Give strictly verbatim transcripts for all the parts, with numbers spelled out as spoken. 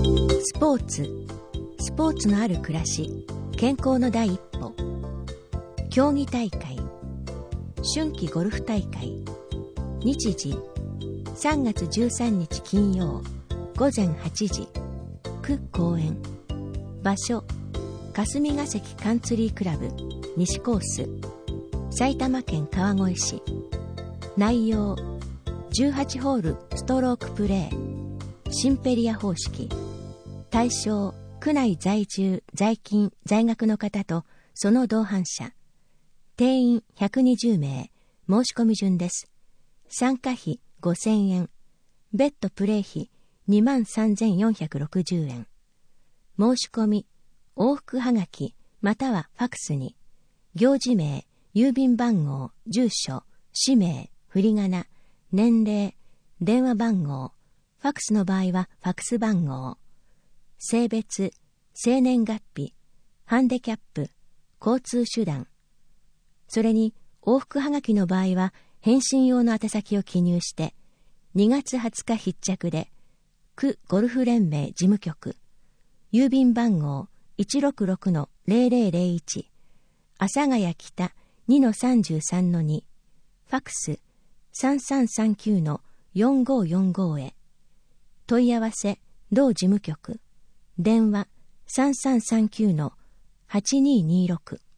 スポーツ、スポーツのある暮らし、健康の第一歩。競技大会、春季ゴルフ大会。日時、さんがつじゅうさんにち金曜、ごぜんはちじ、区公園。場所、霞ヶ関カンツリークラブ西コース、埼玉県川越市。内容、じゅうはちホールストロークプレー、シンペリア方式。対象、区内在住、在勤、在学の方とその同伴者。定員ひゃくにじゅうめい、申し込み順です。参加費ごせんえん、別途プレー費にまんさんぜんよんひゃくろくじゅうえん。申し込み、往復はがきまたはファクスに、行事名、郵便番号、住所、氏名、振り仮名、年齢、電話番号、ファクスの場合はファクス番号、性別、生年月日、ハンデキャップ、交通手段。それに往復はがきの場合は返信用の宛先を記入して、にがつはつか必着で、区ゴルフ連盟事務局、郵便番号 いちろくろくのぜろぜろぜろいち、阿佐ヶ谷北 にのさんじゅうさんのに、ファクスさんさんさんきゅうのよんごよんごへ。問い合わせ、同事務局。電話さんさんさんきゅうのはちににろく。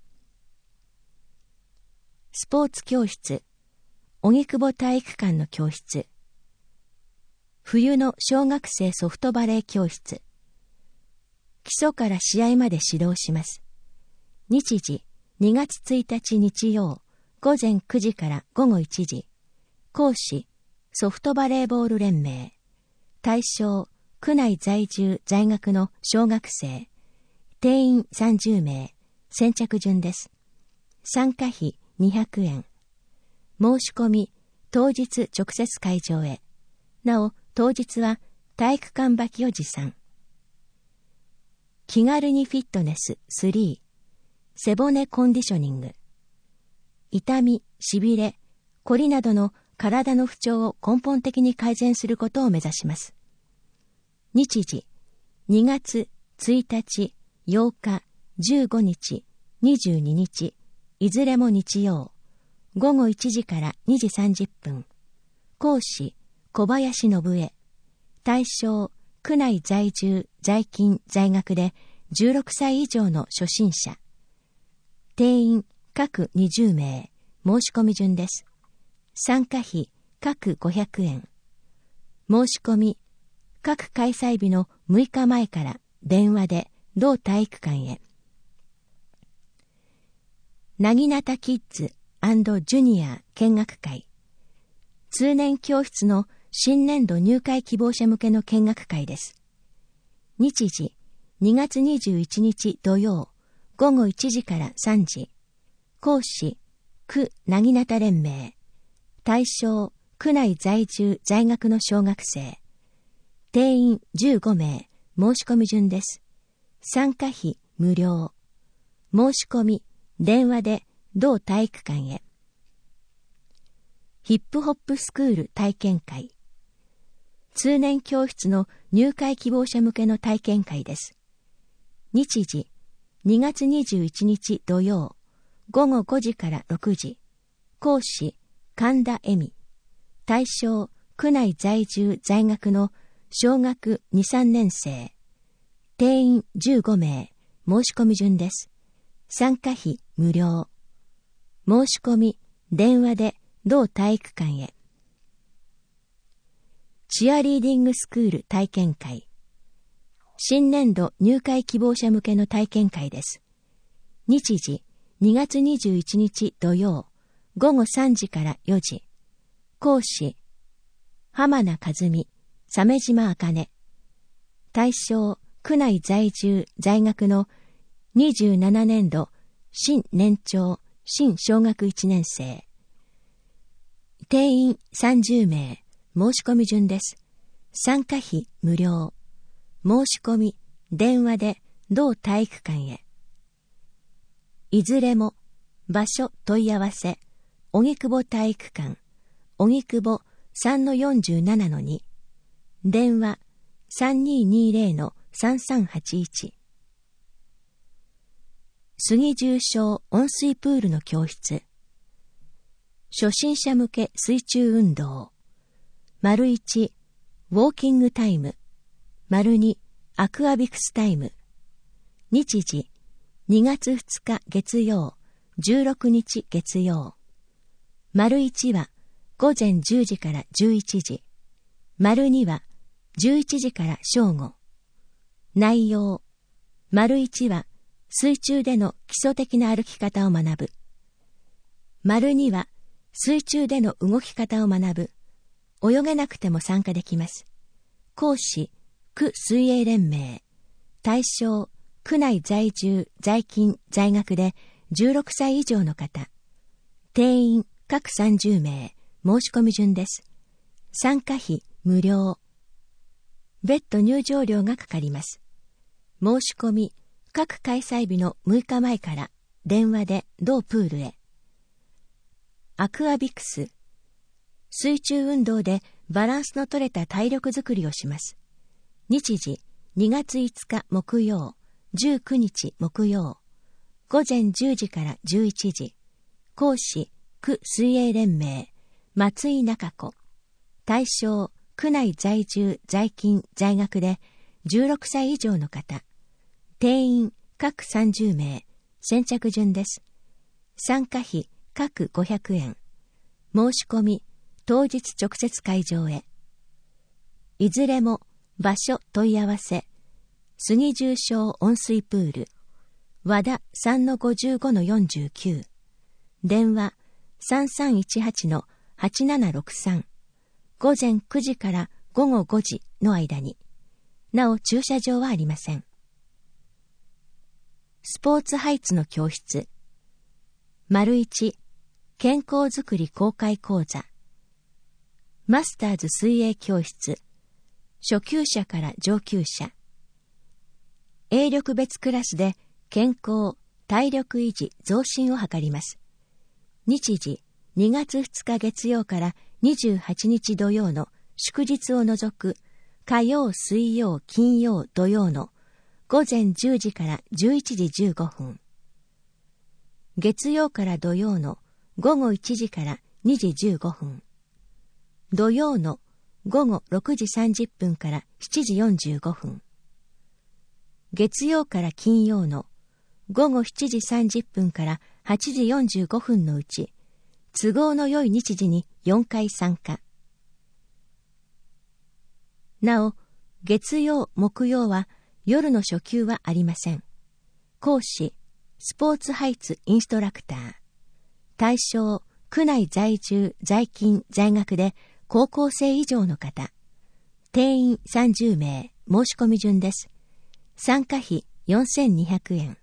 スポーツ教室、荻窪体育館の教室。冬の小学生ソフトバレー教室。基礎から試合まで指導します。日時、にがつついたち日曜、ごぜんくじからごごいちじ。講師、ソフトバレーボール連盟。対象、区内在住在学の小学生。定員さんじゅうめい、先着順です。参加費にひゃくえん。申し込み、当日直接会場へ。なお、当日は体育館履きを持参。気軽にフィットネススリー、背骨コンディショニング。痛み、しびれ、こりなどの体の不調を根本的に改善することを目指します。日時、にがつついたち、ようか、じゅうごにち、にじゅうににち、いずれも日曜、ごごいちじからにじさんじゅっぷん。講師、小林信江。対象、区内在住、在勤、在学でじゅうろくさい以上の初心者。定員、各にじゅうめい、申し込み順です。参加費、各ごひゃくえん。申し込み、各開催日のむいかまえから電話で同体育館へ。なぎなたキッズ&ジュニア見学会。通年教室の新年度入会希望者向けの見学会です。日時、にがつにじゅういちにち土曜、ごごいちじからさんじ。講師、区なぎなた連盟。対象、区内在住在学の小学生。定員じゅうごめい、申し込み順です。参加費無料。申し込み、電話で同体育館へ。ヒップホップスクール体験会。通年教室の入会希望者向けの体験会です。日時、にがつにじゅういちにち土曜、ごごごじからろくじ。講師、神田恵美。対象、区内在住在学の小学に、さんねんせい。定員じゅうごめい、申し込み順です。参加費無料。申し込み、電話で同体育館へ。チアリーディングスクール体験会。新年度入会希望者向けの体験会です。日時、にがつにじゅういちにち土曜、ごごさんじからよじ。講師、浜名和美、鮫島茜。対象、区内在住在学のにじゅうななねんど新年長新小学いちねんせい。定員さんじゅうめい、申し込み順です。参加費無料。申し込み、電話で同体育館へ。いずれも場所問い合わせ、荻窪体育館、荻窪 さんのよんじゅうななのに、電話さんにーにーぜろのさんさんはちいち。杉重症温水プールの教室。初心者向け水中運動。丸いち、ウォーキングタイム。丸に、アクアビクスタイム。日時、にがつふつか月曜、じゅうろくにち月曜。丸いちは、午前じゅうじからじゅういちじ。丸には、じゅういちじから正午。内容。丸いちは、水中での基礎的な歩き方を学ぶ。丸には、水中での動き方を学ぶ。泳げなくても参加できます。講師、区水泳連盟。対象、区内在住、在勤、在学でじゅうろくさい以上の方。定員、各さんじゅうめい。申し込み順です。参加費、無料。別途入場料がかかります。申し込み、各開催日のむいかまえから電話で同プールへ。アクアビクス。水中運動でバランスの取れた体力づくりをします。日時、にがついつか木曜、じゅうくにち木曜。午前じゅうじからじゅういちじ。講師、区水泳連盟。松井中子。対象、区内在住、在勤、在学でじゅうろくさい以上の方。定員、各さんじゅうめい。先着順です。参加費、各ごひゃくえん。申し込み、当日直接会場へ。いずれも、場所問い合わせ。杉重症温水プール。和田 さんのごじゅうごのよんじゅうきゅう。電話、さんさんいちはちのはちななろくさん。午前くじからごごごじの間に。なお駐車場はありません。スポーツハイツの教室。丸一、健康づくり公開講座。マスターズ水泳教室。初級者から上級者。泳力別クラスで健康、体力維持、増進を図ります。日時、にがつふつか月曜からにじゅうはちにち土曜の祝日を除く火曜、水曜、金曜、土曜の午前じゅうじからじゅういちじじゅうごふん。月曜から土曜の午後いちじからにじじゅうごふん。土曜の午後ろくじさんじゅっぷんからしちじよんじゅうごふん。月曜から金曜の午後しちじさんじゅっぷんからはちじよんじゅうごふんのうち、都合の良い日時によんかい参加。なお、月曜、木曜は夜の初級はありません。講師、スポーツハイツインストラクター。対象、区内在住、在勤、在学で高校生以上の方。定員さんじゅうめい、申し込み順です。参加費よんせんにひゃくえん。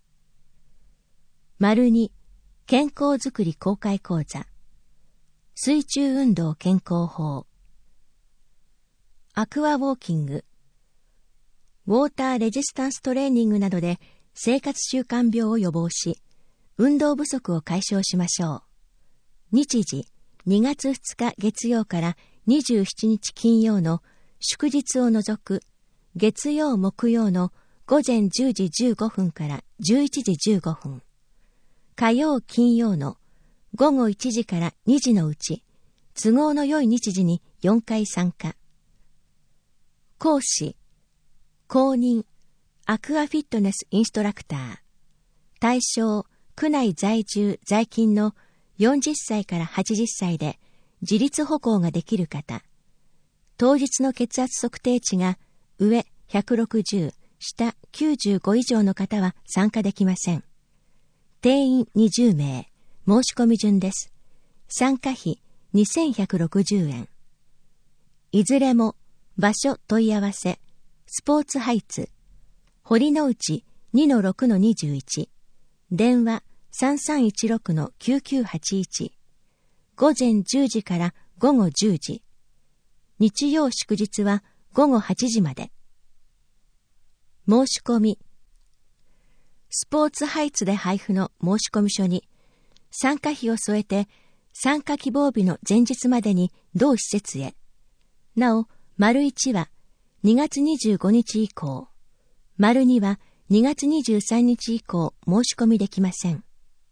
丸に、健康づくり公開講座。水中運動健康法。アクアウォーキング。ウォーターレジスタンストレーニングなどで生活習慣病を予防し、運動不足を解消しましょう。日時、にがつふつか月曜からにじゅうしちにち金曜の祝日を除く月曜木曜の午前じゅうじじゅうごふんからじゅういちじじゅうごふん。火曜金曜の午後いちじからにじのうち、都合の良い日時によんかい参加。講師、公認、アクアフィットネスインストラクター。対象、区内在住、在勤のよんじゅっさいからはちじゅっさいで自立歩行ができる方。当日の血圧測定値が上ひゃくろくじゅう、下きゅうじゅうご以上の方は参加できません。定員にじゅうめい、申し込み順です。参加費にせんひゃくろくじゅうえん。いずれも場所問い合わせ、スポーツハイツ、堀之内 にのろくのにじゅういち、電話さんさんいちろくのきゅうきゅうはちいち、午前じゅうじから午後じゅうじ、日曜祝日は午後はちじまで。申し込み。スポーツハイツで配布の申込書に、参加費を添えて、参加希望日の前日までに同施設へ。なお、丸一は、 にがつにじゅうごにち以降、丸にはにがつにじゅうさんにち以降申し込みできません。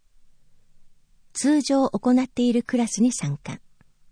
通常行っているクラスに参加。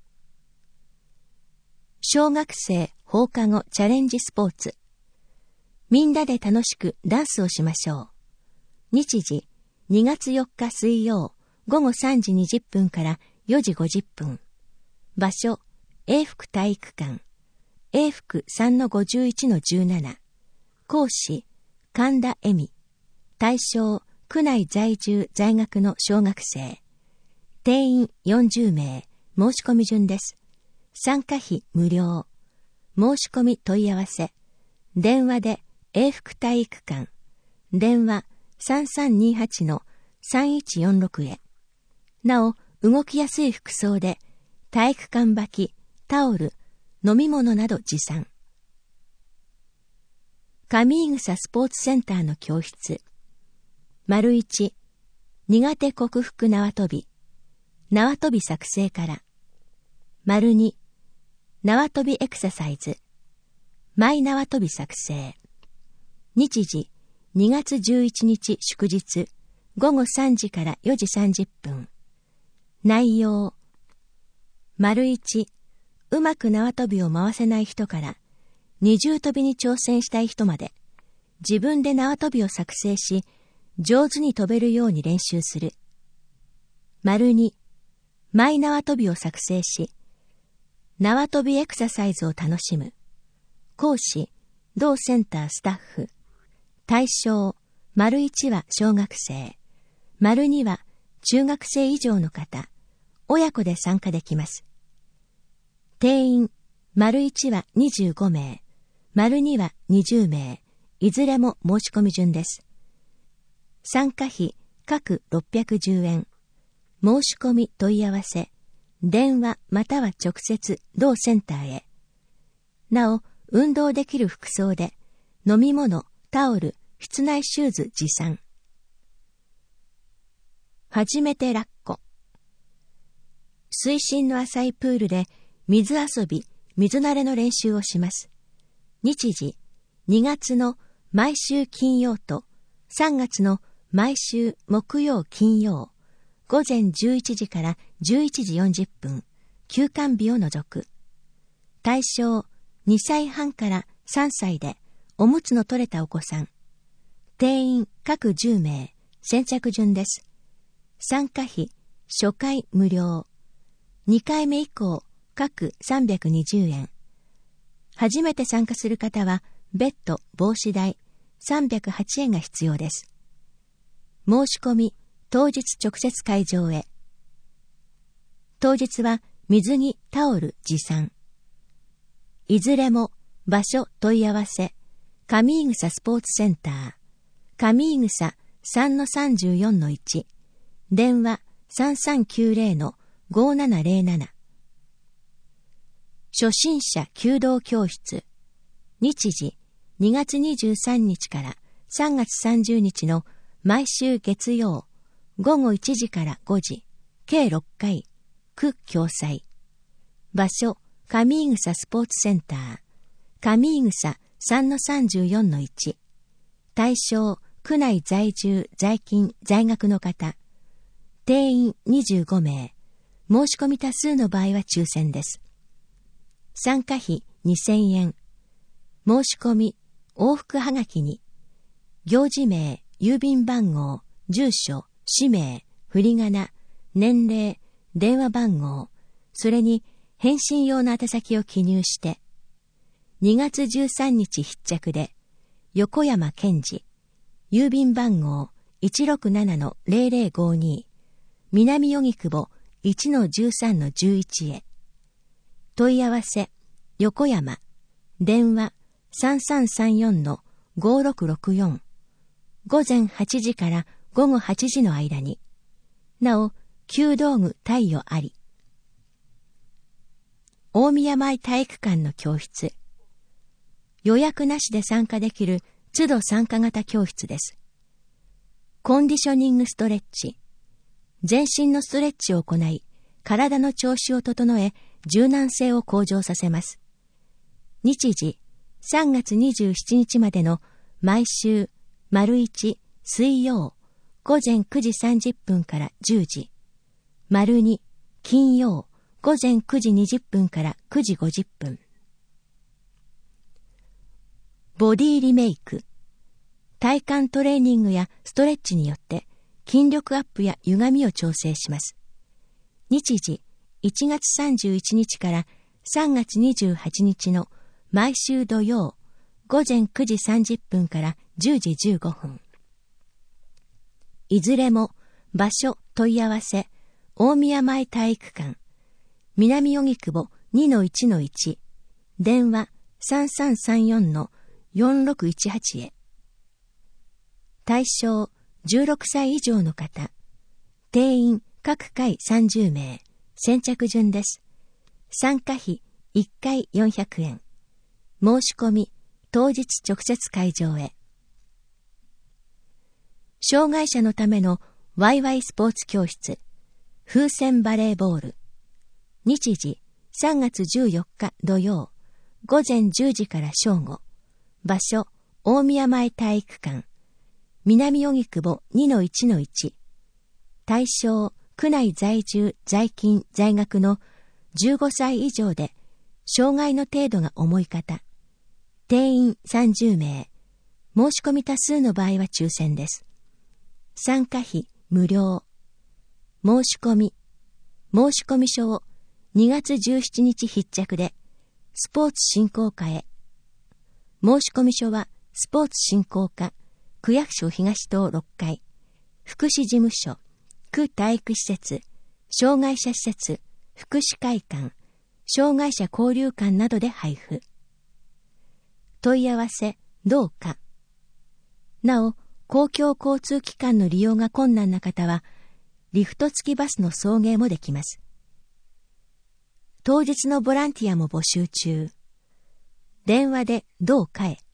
小学生放課後チャレンジスポーツ。みんなで楽しくダンスをしましょう。日時、にがつよっか水曜、ごごさんじにじゅっぷんからよじごじゅっぷん。場所、永福体育館。永福 さんのごじゅういちのじゅうなな。講師、神田恵美。対象、区内在住在学の小学生。定員よんじゅうめい。申し込み順です。参加費無料。申し込み問い合わせ。電話で永福体育館。電話さんさんにはちのさんいちよんろくへ。なお、動きやすい服装で、体育館履き、タオル、飲み物など持参。上井草スポーツセンターの教室。丸一、苦手克服縄跳び。縄跳び作成から。丸二、縄跳びエクササイズ。マイ縄跳び作成。日時、にがつじゅういちにち祝日、ごごさんじからよじさんじゅっぷん。内容。丸一、うまく縄跳びを回せない人から、二重跳びに挑戦したい人まで、自分で縄跳びを作成し、上手に跳べるように練習する。丸二、マイ縄跳びを作成し、縄跳びエクササイズを楽しむ。講師、同センタースタッフ。対象、丸一は小学生。丸二は中学生以上の方。親子で参加できます。定員、丸一はにじゅうごめい。丸二はにじゅうめい。いずれも申し込み順です。参加費、各ろっぴゃくじゅうえん。申し込み問い合わせ。電話または直接同センターへ。なお、運動できる服装で、飲み物、タオル、室内シューズ持参。初めてラッコ。水深の浅いプールで水遊び、水慣れの練習をします。日時、にがつの毎週金曜とさんがつの毎週木曜金曜、午前じゅういちじからじゅういちじよんじゅっぷん、休館日を除く。対象、にさいはんからさんさいでおむつの取れたお子さん。定員各じゅうめい、先着順です。参加費、初回無料。にかいめ以降、各さんびゃくにじゅうえん。初めて参加する方は、別途帽子代さんびゃくはちえんが必要です。申し込み、当日直接会場へ。当日は水着、タオル持参。いずれも場所問い合わせ、上井草スポーツセンター、上井草 さんのさんじゅうよんのいち、電話さんさんきゅうぜろのごななぜろなな。初心者弓道教室。日時、にがつにじゅうさんにちからさんがつさんじゅうにちの毎週月曜、ごごいちじからごじ、計ろっかい、区共催。場所、上井草スポーツセンター、上井草 さんのさんじゅうよんのいち。対象、区内在住、在勤、在学の方。定員にじゅうごめい。申し込み多数の場合は抽選です。参加費にせんえん。申し込み、往復はがきに、行事名、郵便番号、住所、氏名、振り仮名、年齢、電話番号、それに返信用の宛先を記入して、にがつじゅうさんにち必着で、横山健二、郵便番号 いちろくななのぜろぜろごに、南荻窪 いちのじゅうさんのじゅういち へ。問い合わせ、横山、電話さんさんさんよんのごろくろくよん、午前はちじからごごはちじの間に。なお、弓道具貸与あり。大宮前体育館の教室。予約なしで参加できる都度参加型教室です。コンディショニングストレッチ。全身のストレッチを行い、体の調子を整え、柔軟性を向上させます。日時、 さんがつにじゅうしちにちまでの毎週丸一水曜午前くじさんじゅっぷんからじゅうじ、丸二金曜午前くじにじゅっぷんからくじごじゅっぷん。ボディリメイク。体幹トレーニングやストレッチによって筋力アップや歪みを調整します。日時いちがつさんじゅういちにちからさんがつにじゅうはちにちの毎週土曜午前くじさんじゅっぷんからじゅうじじゅうごふん。いずれも場所問い合わせ大宮前体育館南荻窪 にのいちのいち 電話 さんさんさんよんのよんろくいちはち へ。対象じゅうろくさい以上の方、定員各回さんじゅうめい、先着順です。参加費いっかいよんひゃくえん。申し込み当日直接会場へ。障害者のためのワイワイスポーツ教室、風船バレーボール。日時さんがつじゅうよっか土曜、午前じゅうじから正午。場所大宮前体育館南荻窪 にのいちのいち。対象区内在住在勤在学のじゅうごさい以上で障害の程度が重い方、定員さんじゅうめい、申し込み多数の場合は抽選です。参加費無料。申し込み申し込み書をにがつじゅうしちにち必着でスポーツ振興課へ。申し込み書はスポーツ振興課区役所東棟ろっかい福祉事務所区体育施設障害者施設福祉会館障害者交流館などで配布。問い合わせどうか。なお公共交通機関の利用が困難な方はリフト付きバスの送迎もできます。当日のボランティアも募集中。電話でどうかへ。